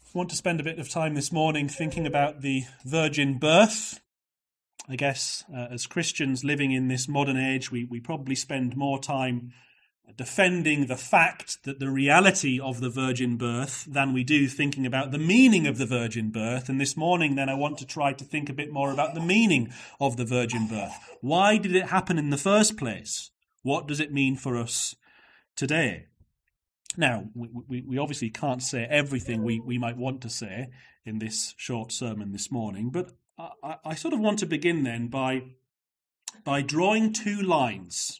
I want to spend a bit of time this morning thinking about the virgin birth. I guess as Christians living in this modern age, we probably spend more time defending the fact that the reality of the virgin birth than we do thinking about the meaning of the virgin birth. And this morning, then, I want to try to think a bit more about the meaning of the virgin birth. Why did it happen in the first place? What does it mean for us today? Now, we obviously can't say everything we might want to say in this short sermon this morning, but I sort of want to begin then by drawing two lines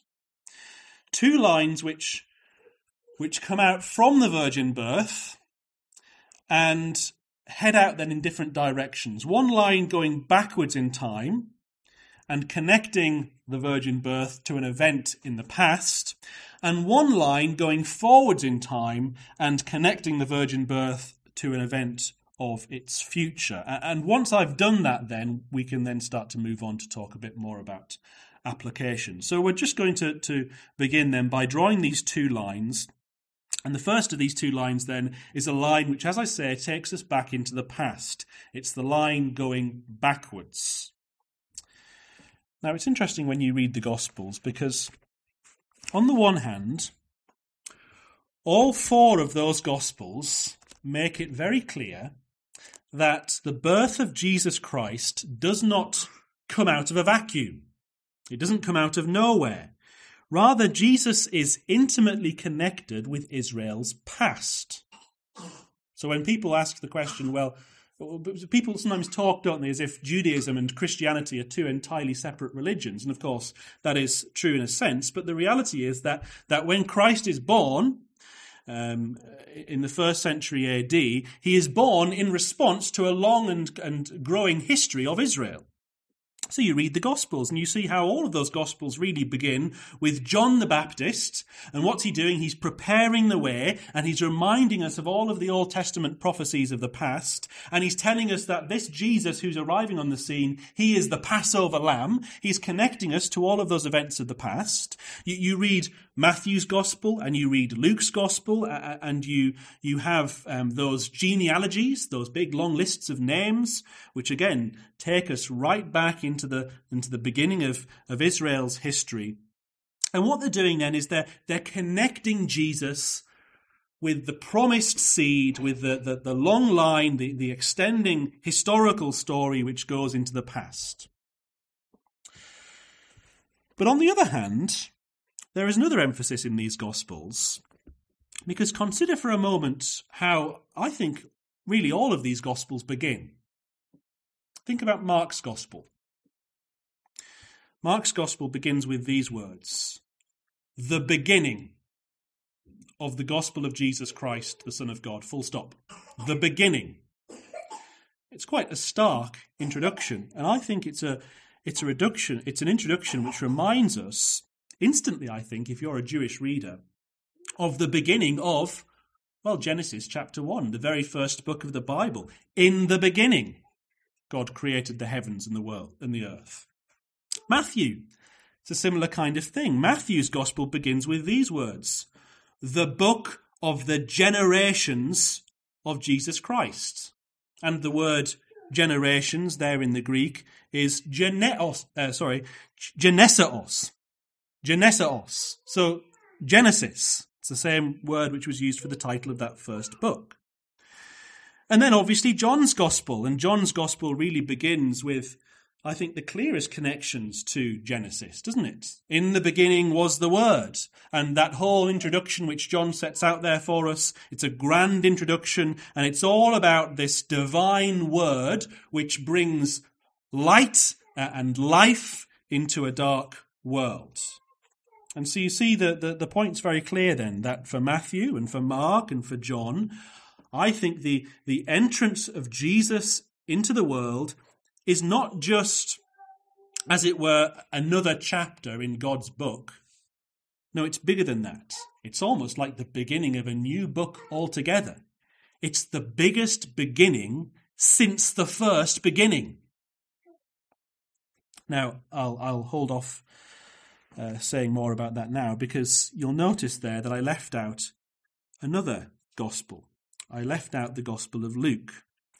which come out from the virgin birth and head out then in different directions. One line going backwards in time and connecting the virgin birth to an event in the past, and one line going forwards in time and connecting the virgin birth to an event of its future. And once I've done that, then we can then start to move on to talk a bit more about application. So we're just going to begin then by drawing these two lines. And the first of these two lines then is a line which, as I say, takes us back into the past. It's the line going backwards. Now, it's interesting when you read the Gospels because, on the one hand, all four of those Gospels make it very clear that the birth of Jesus Christ does not come out of a vacuum. It doesn't come out of nowhere. Rather, Jesus is intimately connected with Israel's past. So when people ask the question, well, people sometimes talk, don't they, as if Judaism and Christianity are two entirely separate religions. And of course, that is true in a sense. But the reality is that when Christ is born, in the 1st century AD, he is born in response to a long and growing history of Israel. So you read the Gospels and you see how all of those Gospels really begin with John the Baptist. And what's he doing? He's preparing the way and he's reminding us of all of the Old Testament prophecies of the past. And he's telling us that this Jesus who's arriving on the scene, he is the Passover lamb. He's connecting us to all of those events of the past. You read Matthew's Gospel and you read Luke's Gospel and you have those genealogies, those big long lists of names, which again take us right back into the beginning of Israel's history. And what they're doing then is they're connecting Jesus with the promised seed, with the long line, the extending historical story which goes into the past. But on the other hand, there is another emphasis in these Gospels, because consider for a moment how I think really all of these Gospels begin. Think about Mark's Gospel. Mark's Gospel begins with these words: the beginning of the Gospel of Jesus Christ, the Son of God, full stop. The beginning. It's quite a stark introduction, and I think it's an introduction which reminds us instantly, I think, if you're a Jewish reader, of the beginning of, Genesis chapter 1, the very first book of the Bible. In the beginning, God created the heavens and the world and the earth. Matthew, it's a similar kind of thing. Matthew's Gospel begins with these words: the book of the generations of Jesus Christ. And the word generations there in the Greek is geneseos. Geneseos. So Genesis. It's the same word which was used for the title of that first book. And then obviously John's Gospel. And John's Gospel really begins with, I think, the clearest connections to Genesis, doesn't it? In the beginning was the Word. And that whole introduction which John sets out there for us, it's a grand introduction, and it's all about this divine Word which brings light and life into a dark world. And so you see the point's very clear then, that for Matthew and for Mark and for John, I think the entrance of Jesus into the world is not just, as it were, another chapter in God's book. No, it's bigger than that. It's almost like the beginning of a new book altogether. It's the biggest beginning since the first beginning. Now, I'll hold off saying more about that now, because you'll notice there that I left out another gospel. I left out the Gospel of Luke.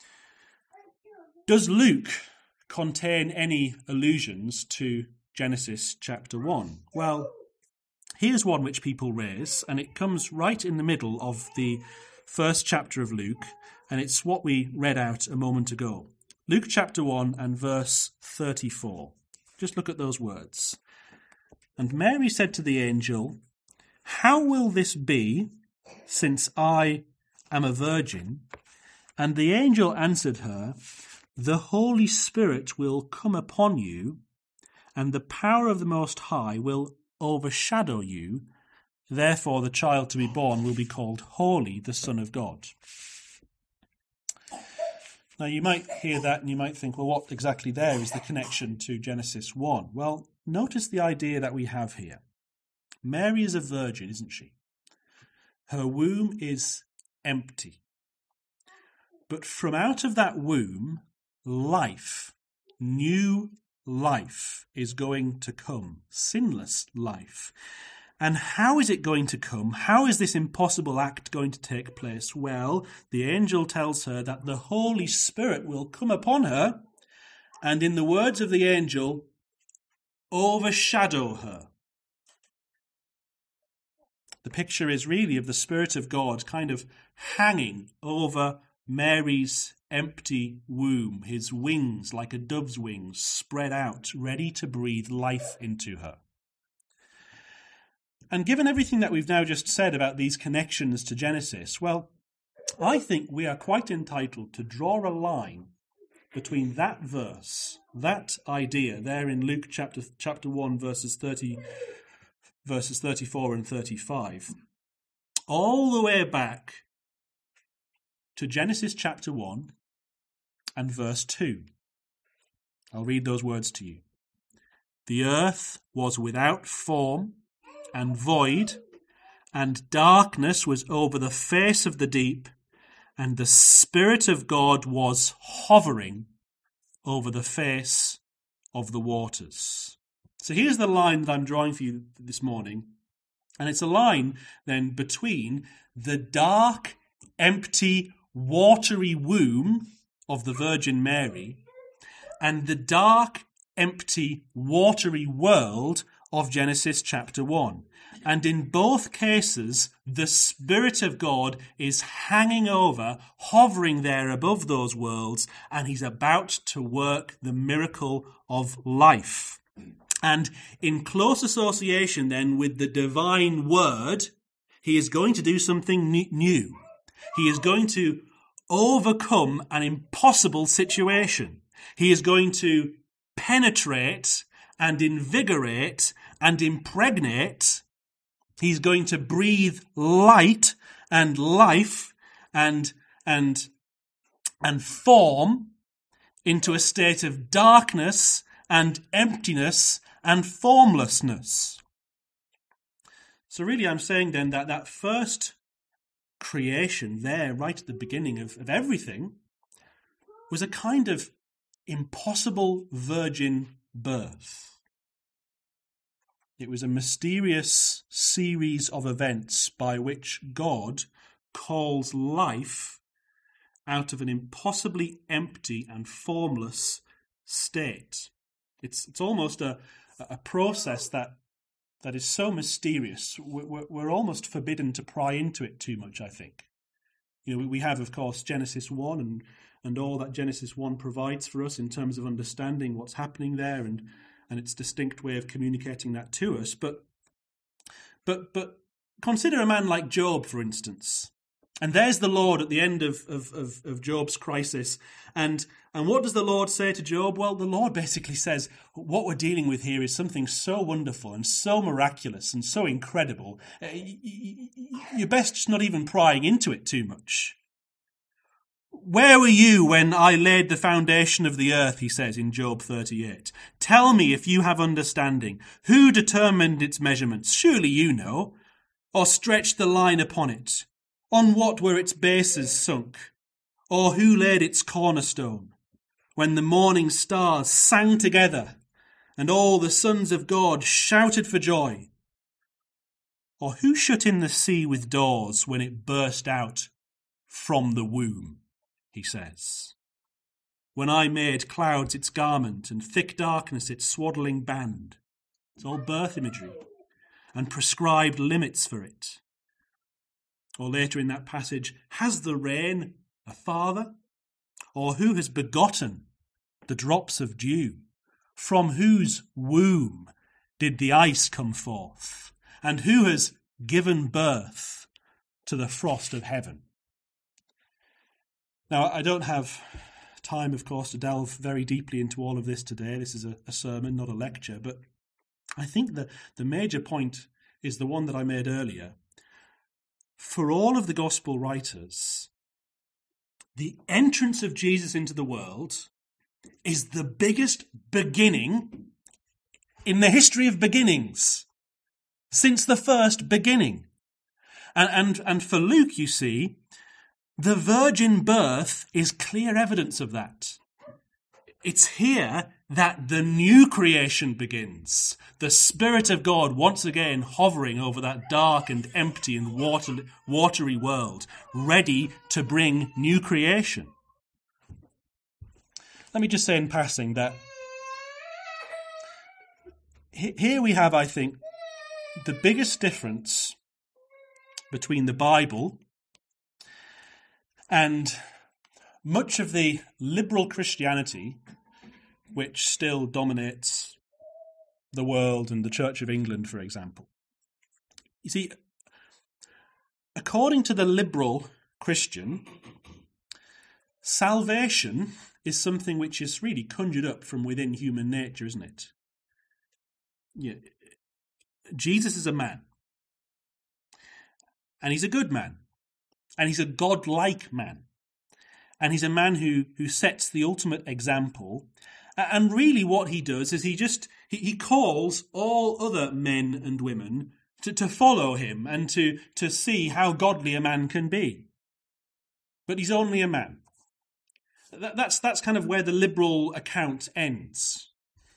Does Luke contain any allusions to Genesis chapter 1? Well, here's one which people raise, and it comes right in the middle of the first chapter of Luke, and it's what we read out a moment ago. Luke chapter 1 and verse 34. Just look at those words. And Mary said to the angel, "How will this be, since I am a virgin?" And the angel answered her, "The Holy Spirit will come upon you, and the power of the Most High will overshadow you. Therefore the child to be born will be called Holy, the Son of God." Now you might hear that and you might think, well, what exactly there is the connection to Genesis 1? Well, notice the idea that we have here. Mary is a virgin, isn't she? Her womb is empty. But from out of that womb, life, new life is going to come, sinless life. And how is it going to come? How is this impossible act going to take place? Well, the angel tells her that the Holy Spirit will come upon her, and in the words of the angel, overshadow her. The picture is really of the Spirit of God kind of hanging over Mary's empty womb, his wings like a dove's wings spread out, ready to breathe life into her. And given everything that we've now just said about these connections to Genesis, well, I think we are quite entitled to draw a line between that verse, that idea there in Luke chapter 1, verses 34 and 35, all the way back to Genesis chapter 1 and verse 2. I'll read those words to you. "The earth was without form and void, and darkness was over the face of the deep, and the Spirit of God was hovering over the face of the waters." So here's the line that I'm drawing for you this morning, and it's a line then between the dark, empty, watery womb of the Virgin Mary and the dark, empty, watery world of Genesis chapter 1. And in both cases, the Spirit of God is hanging over, hovering there above those worlds, and he's about to work the miracle of life. And in close association then with the divine word, he is going to do something new. He is going to overcome an impossible situation. He is going to penetrate and invigorate and impregnate. He's going to breathe light and life and form into a state of darkness and emptiness and formlessness. So really I'm saying then that first creation there, right at the beginning of everything, was a kind of impossible virgin birth. It was a mysterious series of events by which God calls life out of an impossibly empty and formless state. It's almost a process that is so mysterious. We're almost forbidden to pry into it too much, I think. You know, we have, of course, Genesis 1 and all that Genesis 1 provides for us in terms of understanding what's happening there and its distinct way of communicating that to us. But consider a man like Job, for instance. And there's the Lord at the end of Job's crisis. And what does the Lord say to Job? Well, the Lord basically says, what we're dealing with here is something so wonderful and so miraculous and so incredible. You're best just not even prying into it too much. Where were you when I laid the foundation of the earth, he says in Job 38. Tell me if you have understanding. Who determined its measurements? Surely you know. Or stretched the line upon it? On what were its bases sunk? Or who laid its cornerstone? When the morning stars sang together, and all the sons of God shouted for joy? Or who shut in the sea with doors when it burst out from the womb, he says. When I made clouds its garment and thick darkness its swaddling band. It's all birth imagery, and prescribed limits for it. Or later in that passage, has the rain a father? Or who has begotten the drops of dew? From whose womb did the ice come forth? And who has given birth to the frost of heaven? Now, I don't have time, of course, to delve very deeply into all of this today. This is a sermon, not a lecture, but I think that the major point is the one that I made earlier. For all of the gospel writers, the entrance of Jesus into the world is the biggest beginning in the history of beginnings, since the first beginning. And for Luke, you see, the virgin birth is clear evidence of that. It's here that the new creation begins. The Spirit of God once again hovering over that dark and empty and watery world, ready to bring new creation. Let me just say in passing that here we have, I think, the biggest difference between the Bible and much of the liberal Christianity, which still dominates the world and the Church of England, for example. You see, according to the liberal Christian, salvation is something which is really conjured up from within human nature, isn't it? Yeah. Jesus is a man. And he's a good man. And he's a God-like man. And he's a man who sets the ultimate example. And really what he does is he calls all other men and women to follow him and to see how godly a man can be. But he's only a man. That's kind of where the liberal account ends.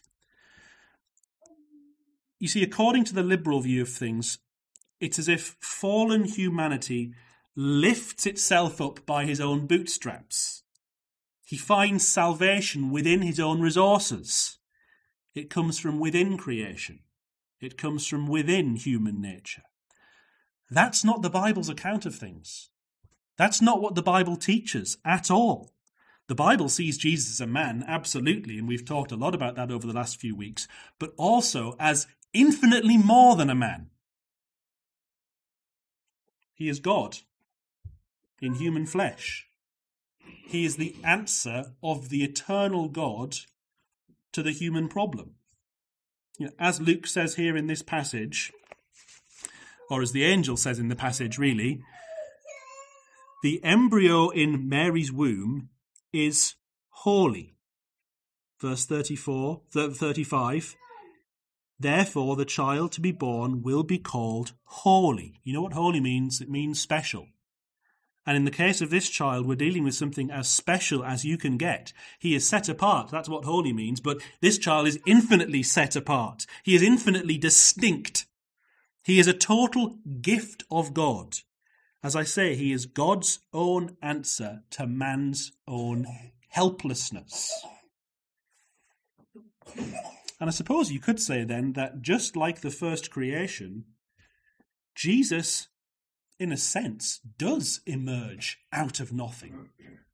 You see, according to the liberal view of things, it's as if fallen humanity lifts itself up by his own bootstraps. He finds salvation within his own resources. It comes from within creation. It comes from within human nature. That's not the Bible's account of things. That's not what the Bible teaches at all. The Bible sees Jesus as a man, absolutely, and we've talked a lot about that over the last few weeks, but also as infinitely more than a man. He is God in human flesh. He is the answer of the eternal God to the human problem. As Luke says here in this passage, or as the angel says in the passage really, the embryo in Mary's womb is holy. Verse 35, therefore the child to be born will be called holy. You know what holy means? It means special. And in the case of this child, we're dealing with something as special as you can get. He is set apart. That's what holy means. But this child is infinitely set apart. He is infinitely distinct. He is a total gift of God. As I say, he is God's own answer to man's own helplessness. And I suppose you could say then that just like the first creation, Jesus, in a sense, does emerge out of nothing.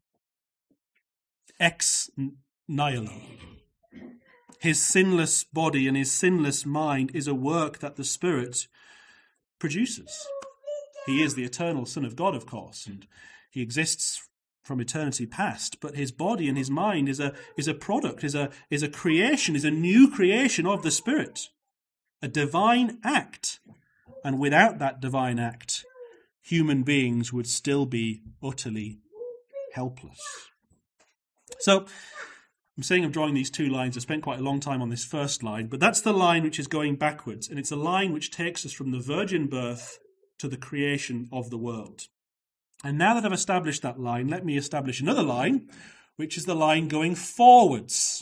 Ex nihilo. His sinless body and his sinless mind is a work that the Spirit produces. He is the eternal Son of God, of course, and he exists from eternity past, but his body and his mind is a product, is a creation, is a new creation of the Spirit, a divine act. And without that divine act, human beings would still be utterly helpless. So, I'm saying I'm drawing these two lines. I spent quite a long time on this first line, but that's the line which is going backwards, and it's a line which takes us from the virgin birth to the creation of the world. And now that I've established that line, let me establish another line, which is the line going forwards.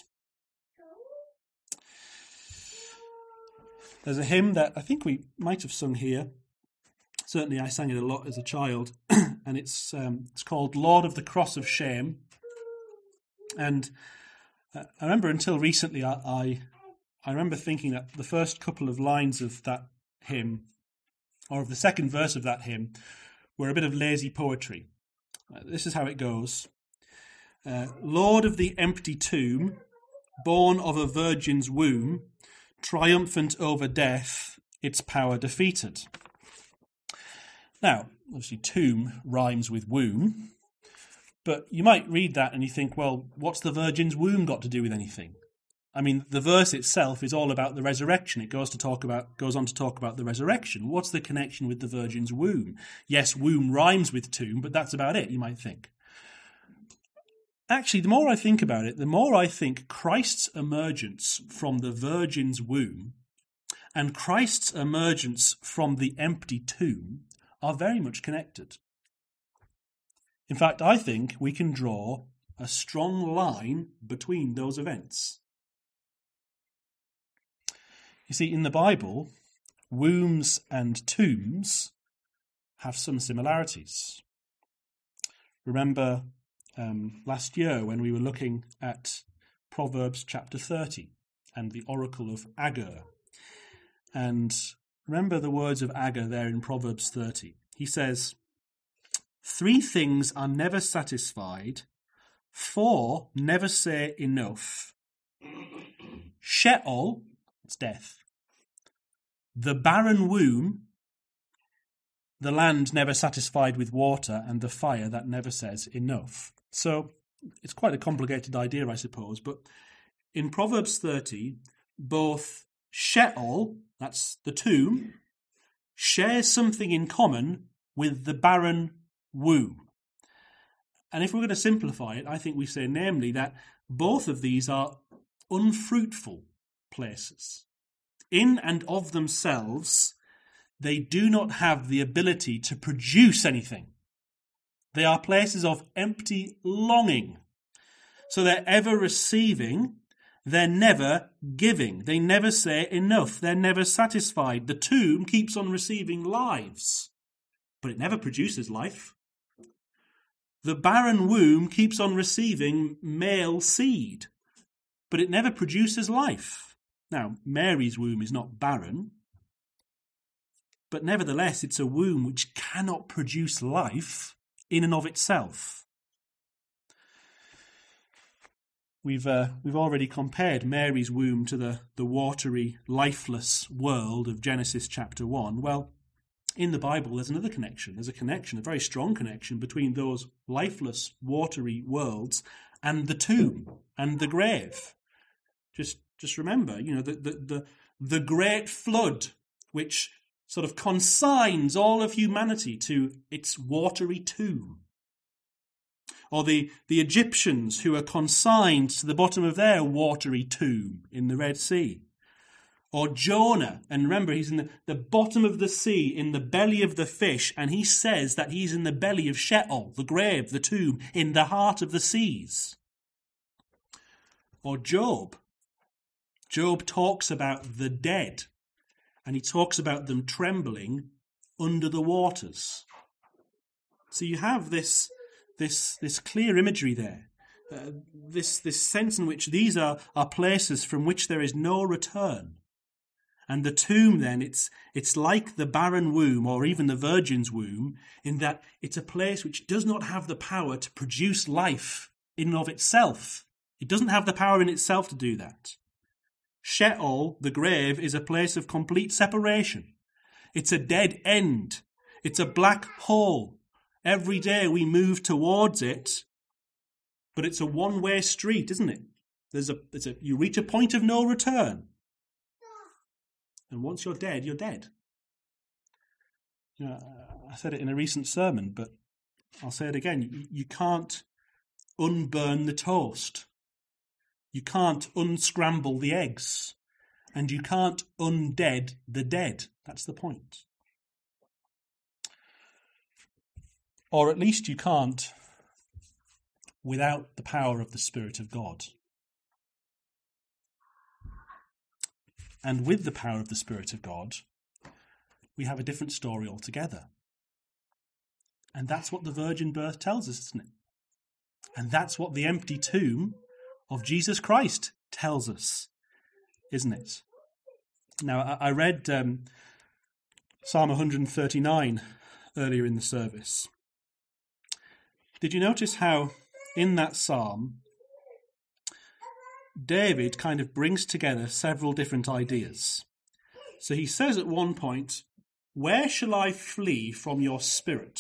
There's a hymn that I think we might have sung here Certainly I sang it a lot as a child, and it's called Lord of the Cross of Shame. And I remember until recently I remember thinking that the first couple of lines of that hymn, or of the second verse of that hymn, were a bit of lazy poetry. This is how it goes. Lord of the empty tomb, born of a virgin's womb, triumphant over death, its power defeated. Now, obviously tomb rhymes with womb, but you might read that and you think, well, what's the virgin's womb got to do with anything? I mean, the verse itself is all about the resurrection. It goes on to talk about the resurrection. What's the connection with the virgin's womb? Yes, womb rhymes with tomb, but that's about it, you might think. Actually, the more I think about it, the more I think Christ's emergence from the virgin's womb and Christ's emergence from the empty tomb are very much connected. In fact, I think we can draw a strong line between those events. You see, in the Bible, wombs and tombs have some similarities. Remember last year when we were looking at Proverbs chapter 30 and the oracle of Agur. And remember the words of Agur there in Proverbs 30. He says, 3 things are never satisfied, 4 never say enough. Sheol, it's death. The barren womb, the land never satisfied with water, and the fire that never says enough. So it's quite a complicated idea, I suppose, but in Proverbs 30, both Sheol, that's the tomb, shares something in common with the barren womb. And if we're going to simplify it, I think we say namely that both of these are unfruitful places. In and of themselves, they do not have the ability to produce anything. They are places of empty longing. So they're ever receiving, they're never giving. They never say enough. They're never satisfied. The tomb keeps on receiving lives, but it never produces life. The barren womb keeps on receiving male seed, but it never produces life. Now, Mary's womb is not barren, but nevertheless it's a womb which cannot produce life in and of itself. We've already compared Mary's womb to the watery, lifeless world of Genesis chapter 1. Well, in the Bible there's another connection. There's a connection, a very strong connection between those lifeless, watery worlds and the tomb and the grave. Just remember, the great flood which sort of consigns all of humanity to its watery tomb. Or the Egyptians who are consigned to the bottom of their watery tomb in the Red Sea. Or Jonah, and remember he's in the bottom of the sea, in the belly of the fish, and he says that he's in the belly of Sheol, the grave, the tomb, in the heart of the seas. Or Job. Job talks about the dead, and he talks about them trembling under the waters. So you have this clear imagery there, this sense in which these are places from which there is no return. And the tomb then, it's like the barren womb or even the virgin's womb, in that it's a place which does not have the power to produce life in and of itself. It doesn't have the power in itself to do that. Sheol, the grave, is a place of complete separation. It's a dead end. It's a black hole. Every day we move towards it, but it's a one-way street, isn't it? You reach a point of no return. And once you're dead, you're dead. I said it in a recent sermon, but I'll say it again. You can't unburn the toast. You can't unscramble the eggs. And you can't undead the dead. That's the point. Or at least you can't without the power of the Spirit of God. And with the power of the Spirit of God, we have a different story altogether. And that's what the virgin birth tells us, isn't it? And that's what the empty tomb of Jesus Christ tells us, isn't it? Now, I read Psalm 139 earlier in the service. Did you notice how in that psalm, David kind of brings together several different ideas? So he says at one point, "Where shall I flee from your spirit?"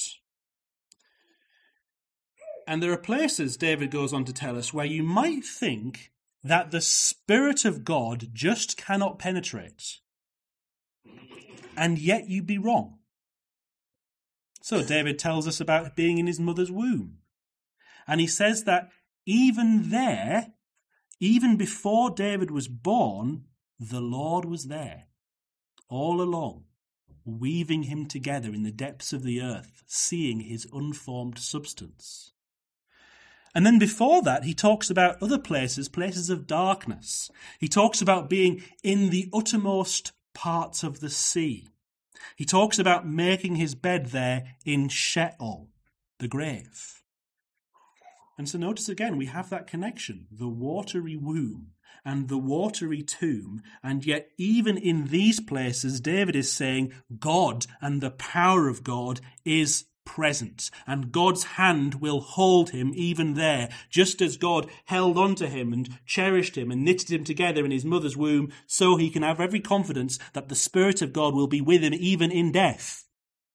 And there are places, David goes on to tell us, where you might think that the Spirit of God just cannot penetrate. And yet you'd be wrong. So David tells us about being in his mother's womb. And he says that even there, even before David was born, the Lord was there, all along, weaving him together in the depths of the earth, seeing his unformed substance. And then before that, he talks about other places, places of darkness. He talks about being in the uttermost parts of the sea. He talks about making his bed there in Sheol, the grave. And so notice again, we have that connection, the watery womb and the watery tomb. And yet even in these places, David is saying God and the power of God is present, and God's hand will hold him even there, just as God held on to him and cherished him and knitted him together in his mother's womb, so he can have every confidence that the Spirit of God will be with him even in death.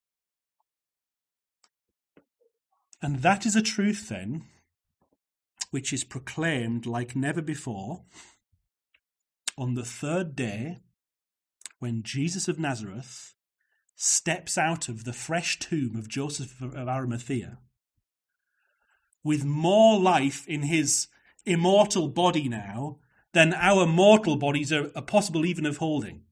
And that is a truth then, which is proclaimed like never before on the third day when Jesus of Nazareth steps out of the fresh tomb of Joseph of Arimathea with more life in his immortal body now than our mortal bodies are possible even of holding.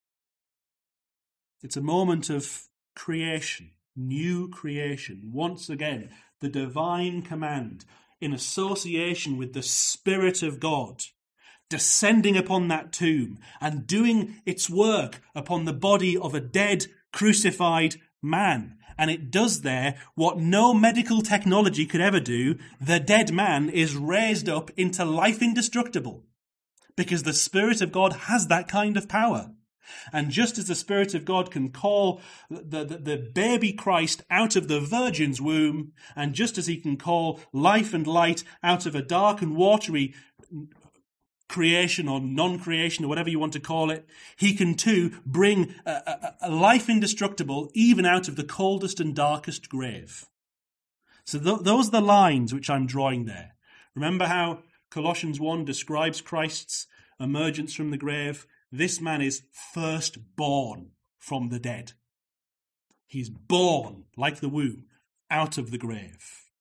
It's a moment of creation, new creation. Once again, the divine command in association with the Spirit of God descending upon that tomb and doing its work upon the body of a dead, crucified man. And it does there what no medical technology could ever do. The dead man is raised up into life indestructible because the Spirit of God has that kind of power. And just as the Spirit of God can call the baby Christ out of the virgin's womb, and just as he can call life and light out of a dark and watery creation or non-creation or whatever you want to call it, he can too bring a life indestructible even out of the coldest and darkest grave. So those are the lines which I'm drawing there. Remember how Colossians 1 describes Christ's emergence from the grave? This man is firstborn from the dead. He's born, like the womb, out of the grave.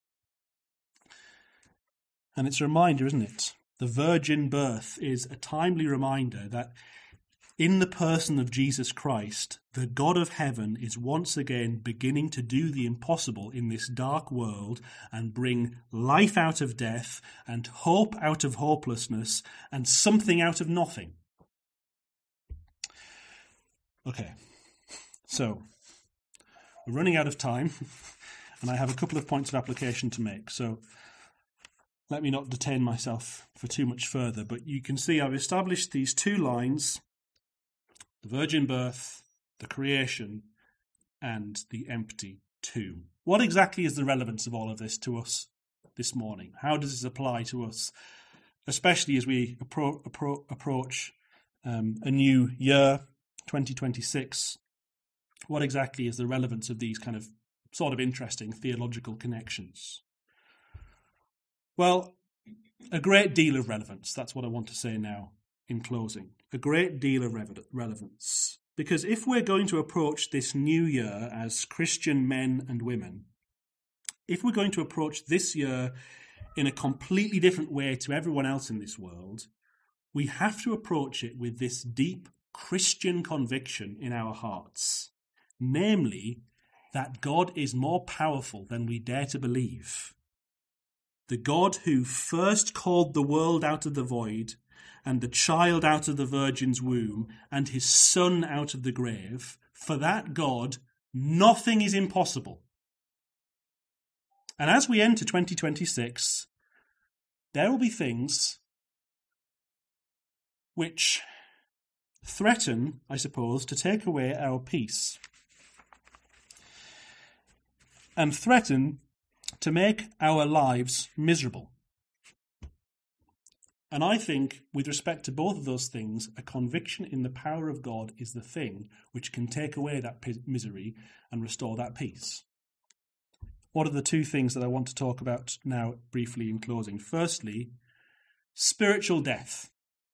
And it's a reminder, isn't it? The virgin birth is a timely reminder that in the person of Jesus Christ, the God of heaven is once again beginning to do the impossible in this dark world and bring life out of death and hope out of hopelessness and something out of nothing. Okay, so we're running out of time and I have a couple of points of application to make. So let me not detain myself for too much further, but you can see I've established these two lines: the virgin birth, the creation, and the empty tomb. What exactly is the relevance of all of this to us this morning? How does this apply to us, especially as we approach a new year, 2026? What exactly is the relevance of these kind of sort of interesting theological connections? Well, a great deal of relevance. That's what I want to say now in closing. A great deal of relevance. Because if we're going to approach this new year as Christian men and women, if we're going to approach this year in a completely different way to everyone else in this world, we have to approach it with this deep Christian conviction in our hearts. Namely, that God is more powerful than we dare to believe. The God who first called the world out of the void and the child out of the virgin's womb and his son out of the grave, for that God, nothing is impossible. And as we enter 2026, there will be things which threaten, I suppose, to take away our peace and threaten to make our lives miserable. And I think, with respect to both of those things, a conviction in the power of God is the thing which can take away that misery and restore that peace. What are the two things that I want to talk about now briefly in closing? Firstly, spiritual death.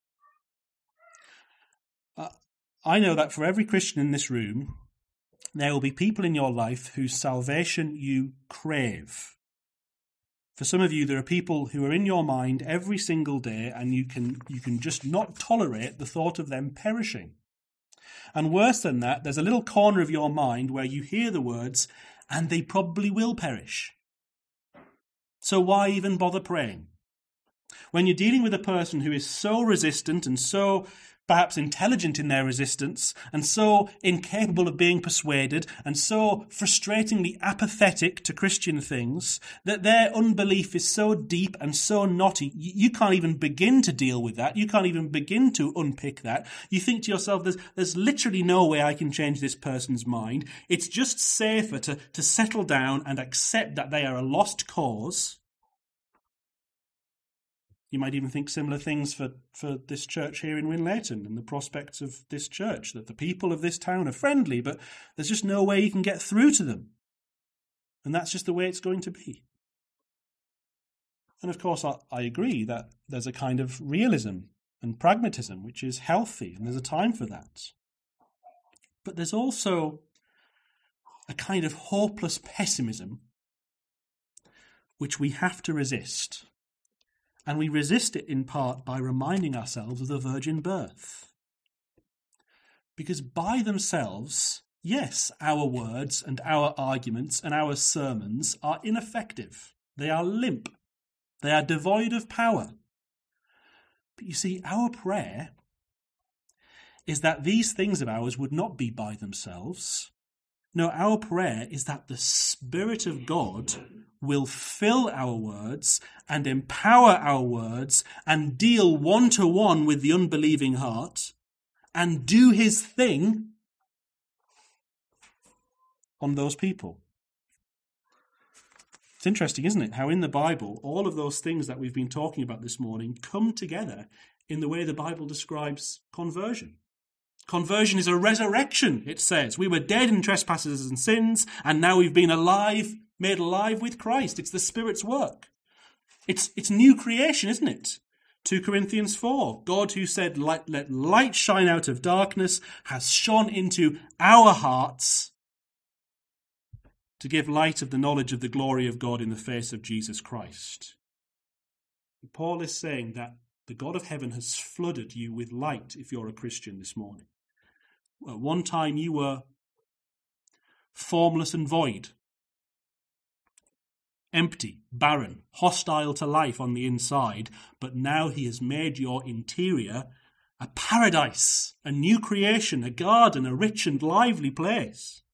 I know that for every Christian in this room, there will be people in your life whose salvation you crave. For some of you, there are people who are in your mind every single day, and you can just not tolerate the thought of them perishing. And worse than that, there's a little corner of your mind where you hear the words, and they probably will perish. So why even bother praying? When you're dealing with a person who is so resistant and so perhaps intelligent in their resistance, and so incapable of being persuaded, and so frustratingly apathetic to Christian things, that their unbelief is so deep and so knotty, you can't even begin to deal with that. You can't even begin to unpick that. You think to yourself, there's literally no way I can change this person's mind. It's just safer to settle down and accept that they are a lost cause. You might even think similar things for this church here in Winlayton and the prospects of this church, that the people of this town are friendly, but there's just no way you can get through to them. And that's just the way it's going to be. And of course, I agree that there's a kind of realism and pragmatism which is healthy, and there's a time for that. But there's also a kind of hopeless pessimism which we have to resist. And we resist it in part by reminding ourselves of the virgin birth. Because by themselves, yes, our words and our arguments and our sermons are ineffective. They are limp. They are devoid of power. But you see, our prayer is that these things of ours would not be by themselves. No, our prayer is that the Spirit of God will fill our words and empower our words and deal one-to-one with the unbelieving heart and do his thing on those people. It's interesting, isn't it, how in the Bible all of those things that we've been talking about this morning come together in the way the Bible describes conversion. Conversion is a resurrection, it says. We were dead in trespasses and sins, and now we've been made alive with Christ. It's the Spirit's work. It's new creation, isn't it? 2 Corinthians 4, God who said, let light shine out of darkness, has shone into our hearts to give light of the knowledge of the glory of God in the face of Jesus Christ. And Paul is saying that the God of heaven has flooded you with light if you're a Christian this morning. At one time you were formless and void, empty, barren, hostile to life on the inside, but now he has made your interior a paradise, a new creation, a garden, a rich and lively place.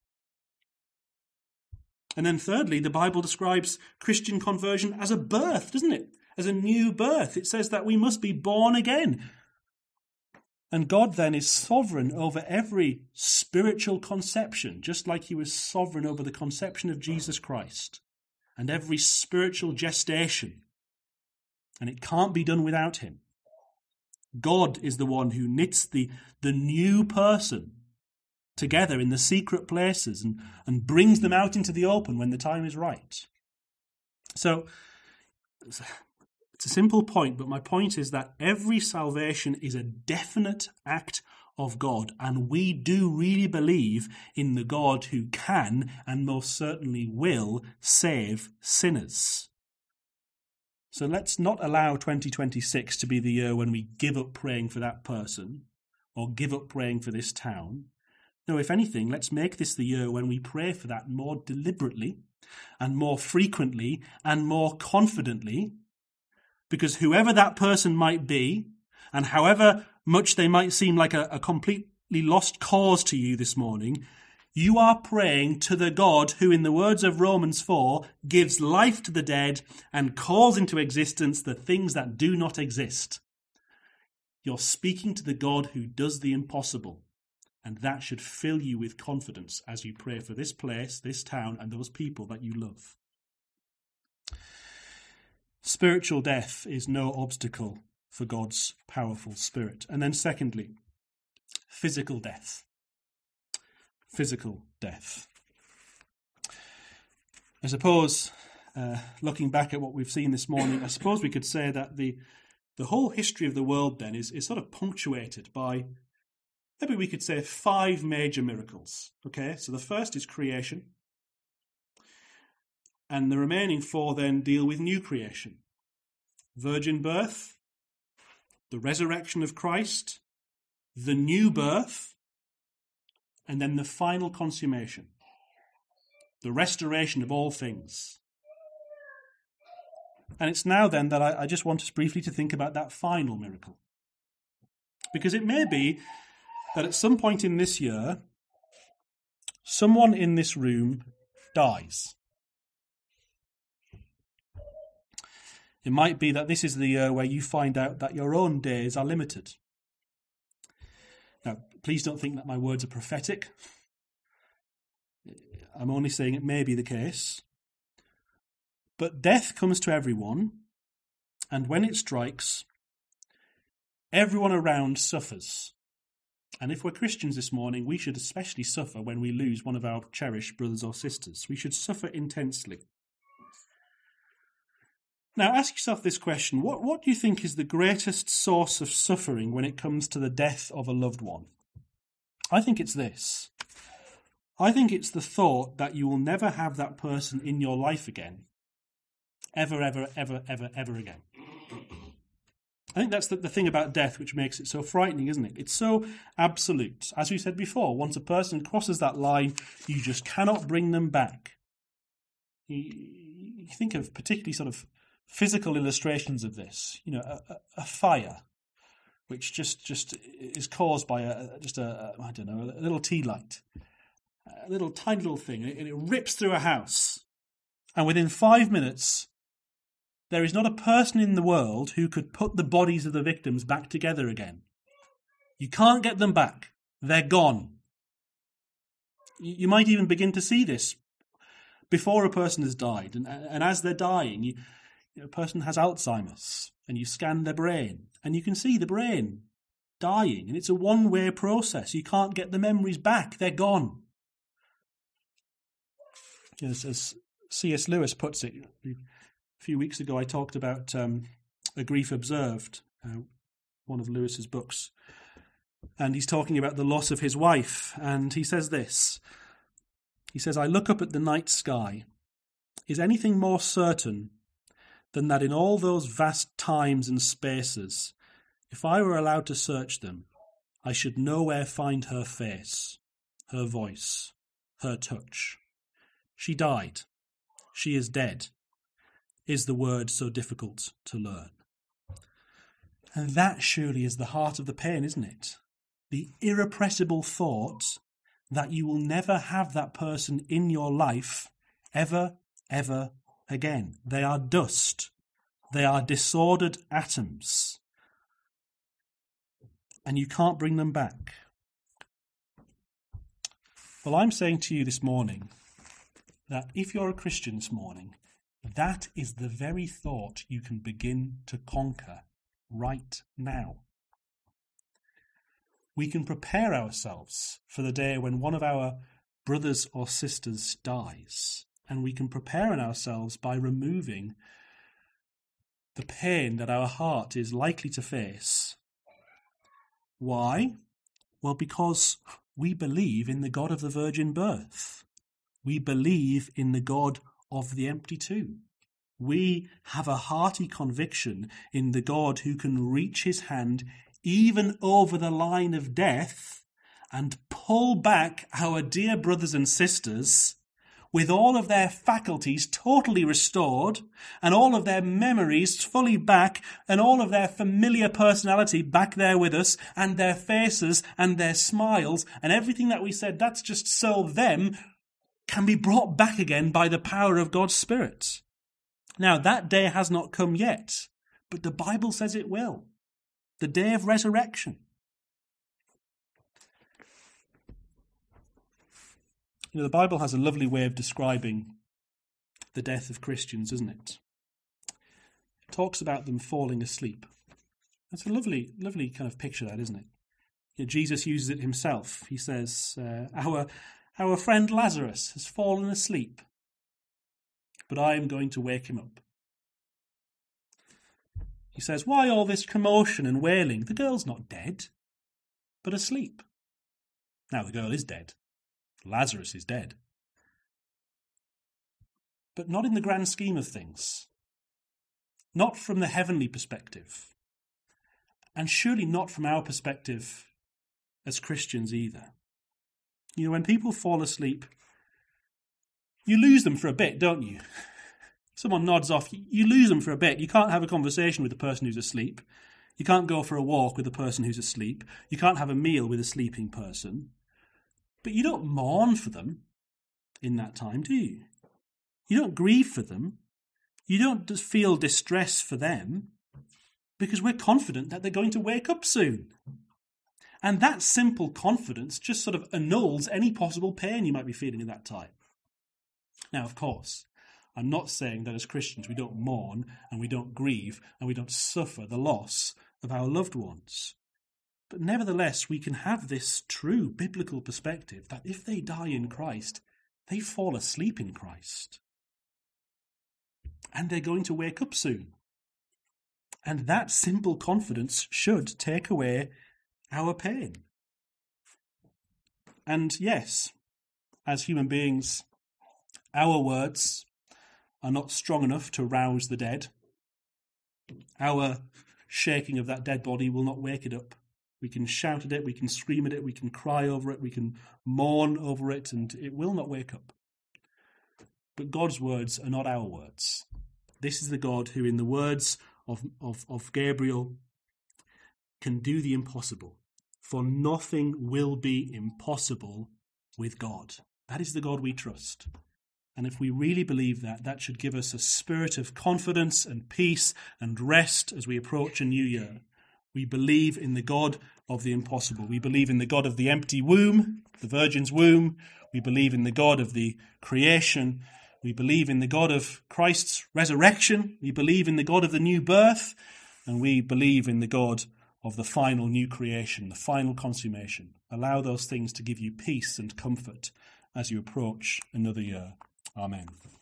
And then thirdly, the Bible describes Christian conversion as a birth, doesn't it? As a new birth. It says that we must be born again. And God then is sovereign over every spiritual conception, just like he was sovereign over the conception of Jesus Christ and every spiritual gestation. And it can't be done without him. God is the one who knits the new person together in the secret places and brings them out into the open when the time is right. So it's a simple point, but my point is that every salvation is a definite act of God, and we do really believe in the God who can and most certainly will save sinners. So let's not allow 2026 to be the year when we give up praying for that person or give up praying for this town. No, if anything, let's make this the year when we pray for that more deliberately and more frequently and more confidently, because whoever that person might be, and however much they might seem like a completely lost cause to you this morning, You are praying to the God who, in the words of Romans 4, gives life to the dead and calls into existence the things that do not exist. You're speaking to the God who does the impossible, and that should fill you with confidence as you pray for this place, this town, and those people that you love. Spiritual death is no obstacle for God's powerful Spirit. And then secondly, physical death. Physical death. I suppose, looking back at what we've seen this morning, I suppose we could say that the whole history of the world then is sort of punctuated by, maybe we could say, 5 major miracles. Okay, so the first is creation, and the remaining 4 then deal with new creation. Virgin birth, the resurrection of Christ, the new birth, and then the final consummation, the restoration of all things. And it's now then that I just want us briefly to think about that final miracle. Because it may be that at some point in this year, someone in this room dies. It might be that this is the year where you find out that your own days are limited. Now, please don't think that my words are prophetic. I'm only saying it may be the case. But death comes to everyone, and when it strikes, everyone around suffers. And if we're Christians this morning, we should especially suffer when we lose one of our cherished brothers or sisters. We should suffer intensely. Now, ask yourself this question. What do you think is the greatest source of suffering when it comes to the death of a loved one? I think it's this. I think it's the thought that you will never have that person in your life again. Ever, ever, ever, ever, ever again. I think that's the thing about death which makes it so frightening, isn't it? It's so absolute. As we said before, once a person crosses that line, you just cannot bring them back. You think of particularly sort of physical illustrations of this. You know, a fire, which just is caused by a little tea light, a little tiny little thing, and it rips through a house. And within 5 minutes, there is not a person in the world who could put the bodies of the victims back together again. You can't get them back. They're gone. You might even begin to see this before a person has died. And as they're dying, a person has Alzheimer's, and you scan their brain, and you can see the brain dying. And it's a one-way process. You can't get the memories back. They're gone. As C.S. Lewis puts it, a few weeks ago I talked about A Grief Observed, one of Lewis's books, and he's talking about the loss of his wife, and he says this. He says, "I look up at the night sky. Is anything more certain than that in all those vast times and spaces, if I were allowed to search them, I should nowhere find her face, her voice, her touch? She died. She is dead. Is the word so difficult to learn?" And that surely is the heart of the pain, isn't it? The irrepressible thought that you will never have that person in your life ever, ever again. They are dust. They are disordered atoms. And you can't bring them back. Well, I'm saying to you this morning that if you're a Christian this morning, that is the very thought you can begin to conquer right now. We can prepare ourselves for the day when one of our brothers or sisters dies, and we can prepare ourselves by removing the pain that our heart is likely to face. Why? Well, because we believe in the God of the virgin birth. We believe in the God of the empty tomb. We have a hearty conviction in the God who can reach his hand even over the line of death and pull back our dear brothers and sisters with all of their faculties totally restored, and all of their memories fully back, and all of their familiar personality back there with us, and their faces and their smiles, and everything that we said, that's just so them, can be brought back again by the power of God's Spirit. Now, that day has not come yet, but the Bible says it will. The day of resurrection. You know, the Bible has a lovely way of describing the death of Christians, doesn't it? It talks about them falling asleep. That's a lovely kind of picture, that, isn't it? You know, Jesus uses it himself. He says, our friend Lazarus has fallen asleep, but I am going to wake him up. He says, why all this commotion and wailing? The girl's not dead, but asleep. Now, the girl is dead. Lazarus is dead. But not in the grand scheme of things. Not from the heavenly perspective. And surely not from our perspective as Christians either. You know, when people fall asleep, you lose them for a bit, don't you? Someone nods off, you lose them for a bit. You can't have a conversation with the person who's asleep. You can't go for a walk with the person who's asleep. You can't have a meal with a sleeping person. But you don't mourn for them in that time, do you? You don't grieve for them. You don't just feel distress for them, because we're confident that they're going to wake up soon. And that simple confidence just sort of annuls any possible pain you might be feeling at that time. Now, of course, I'm not saying that as Christians we don't mourn and we don't grieve and we don't suffer the loss of our loved ones. But nevertheless, we can have this true biblical perspective that if they die in Christ, they fall asleep in Christ. And they're going to wake up soon. And that simple confidence should take away our pain. And yes, as human beings, our words are not strong enough to rouse the dead. Our shaking of that dead body will not wake it up. We can shout at it, we can scream at it, we can cry over it, we can mourn over it, and it will not wake up. But God's words are not our words. This is the God who, in the words of Gabriel, can do the impossible. For nothing will be impossible with God. That is the God we trust. And if we really believe that, that should give us a spirit of confidence and peace and rest as we approach a new year. We believe in the God of the impossible. We believe in the God of the empty womb, the virgin's womb. We believe in the God of the creation. We believe in the God of Christ's resurrection. We believe in the God of the new birth. And we believe in the God of the final new creation, the final consummation. Allow those things to give you peace and comfort as you approach another year. Amen.